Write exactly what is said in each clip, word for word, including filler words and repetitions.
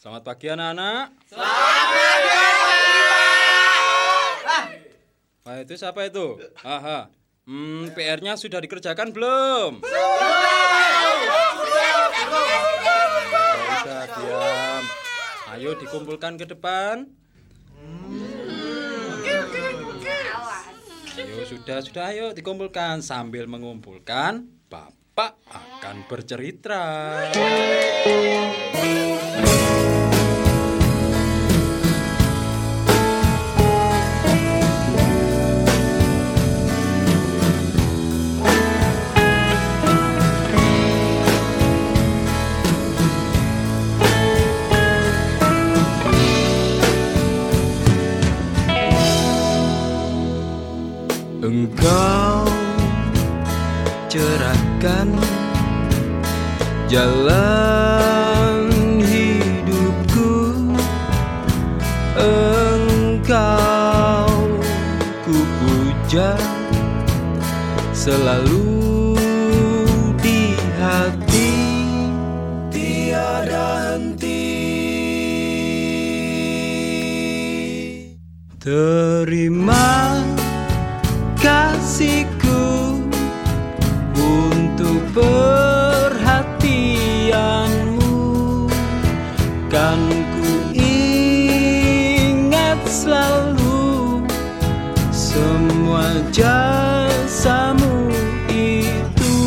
Selamat pagi anak-anak. Selamat pagi Pak. Wah, itu siapa itu? Aha. Hmm, P R-nya sudah dikerjakan belum? Sudah, diam. Ayo dikumpulkan ke depan. Ayo, sudah, sudah, ayo dikumpulkan. Sambil mengumpulkan, Bapak akan bercerita. Engkau cerahkan jalan hidupku, Engkau ku puja selalu di hati, tiada henti. Terima kasihku untuk perhatianmu, kan ku ingat selalu semua jasamu itu.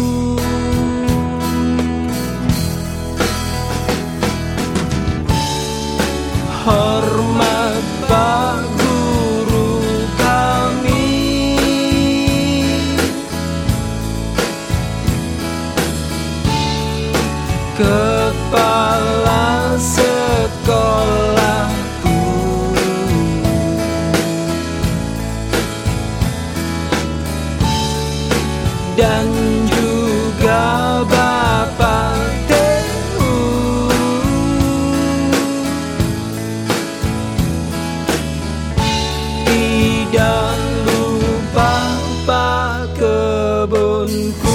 Hormat Pak Guru kami, kepala sekolahku, dan juga Bapak T U. Tidak lupa Pak Kebunku.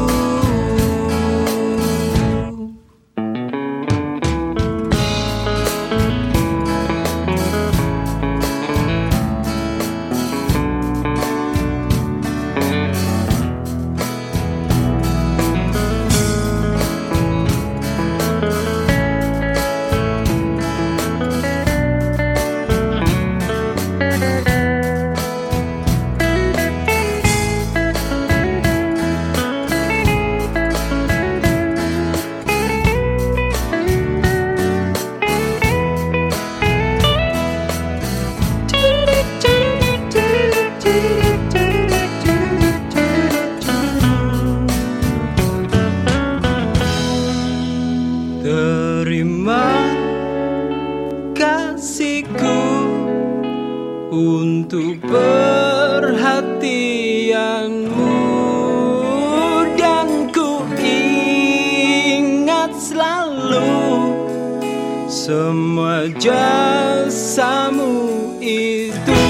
Terima kasihku untuk perhatianmu, dan ku ingat selalu semua jasamu itu.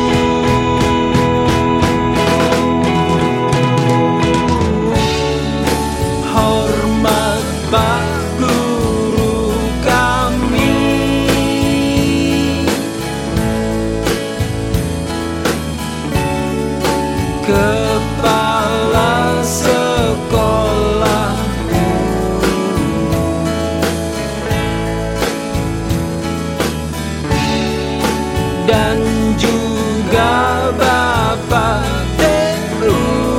Hormat Pak Guru kami, kepala sekolahku, dan juga Bapak T U.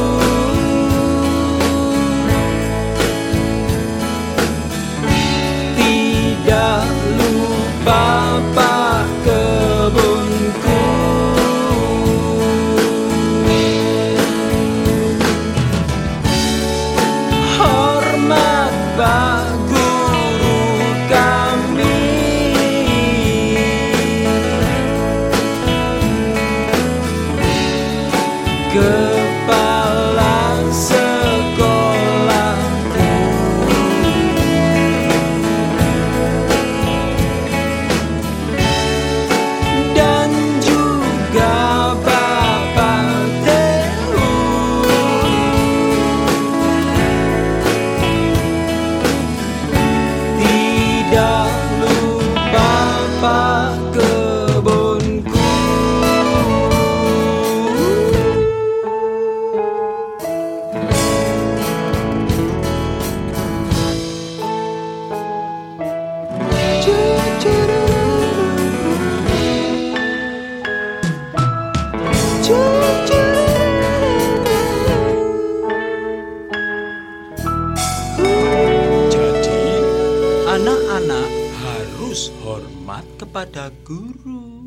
Tidak lupa Pak Kebunku. Hormat Pak Guru kami, kepala sekolahku, dan juga Bapak T U. Tidak lupa kebunku. Jadi, anak-anak harus hormat kepada guru.